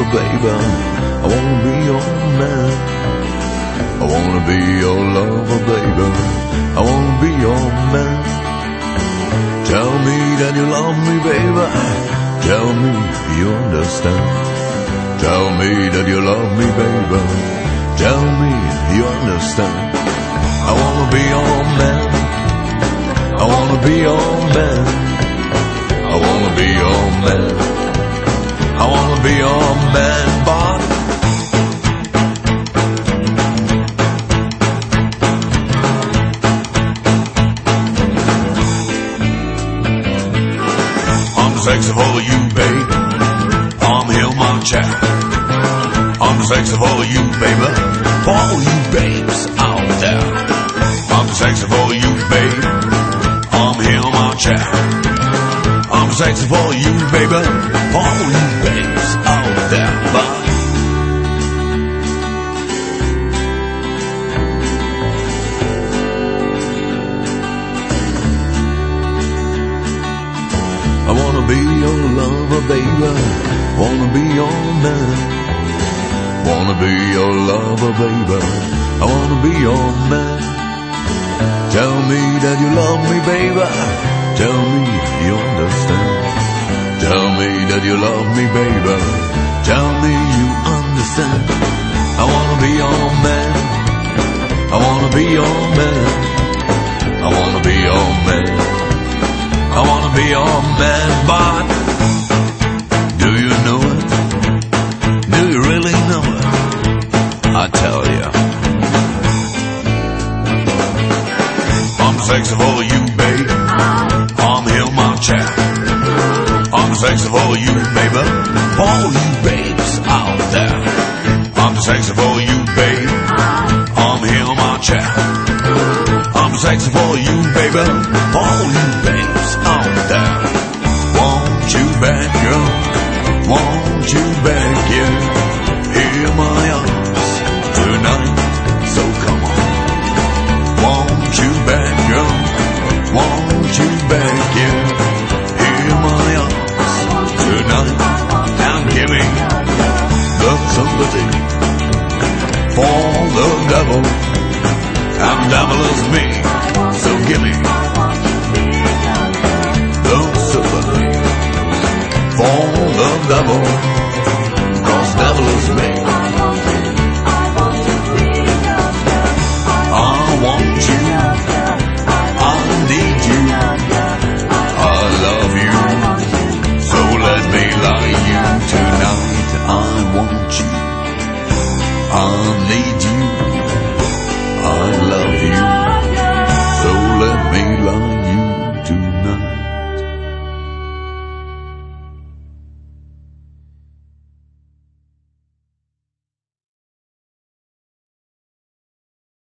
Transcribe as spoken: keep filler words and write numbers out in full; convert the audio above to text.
baby. I wanna be your man. I wanna be your lover, baby. I wanna be your man. Tell me that you love me, baby. Tell me you understand. Tell me that you love me, baby. Tell me you understand. I wanna be your man. I wanna be your man. I wanna be your man. I wanna be your man, but I'm sexy for you, babe. I'm here, my chap. I'm sexy for you, baby. For all you babes out there. I'm sexy for you, babe. I'm here, my chap. I'm sexy for you, baby. For all you babes out there, but I wanna be your lover, baby. Wanna be your man. Wanna be your lover, baby. I wanna be your man. Tell me that you love me, baby. Tell me you understand. Tell me that you love me, baby. Tell me you understand. I wanna be your man. I wanna be your man. I wanna be your man. I wanna be your man, but do you know it? Do you really know it? I tell you, I'm sexy for you, babe. I'm here, my chap. I'm sexy for you, baby. For all you babes out there. I'm sexy for you, babe. I'm here, my chap. I'm sexy for you, baby. For all you babes out there. Won't you back, girl? Won't you back, yeah? Hear my arms tonight, so come on. Won't you back, girl? Won't you back, yeah? Hear my arms tonight. I'm giving the sympathy for the devil. I'm devil is me, so give me the sympathy for the devil.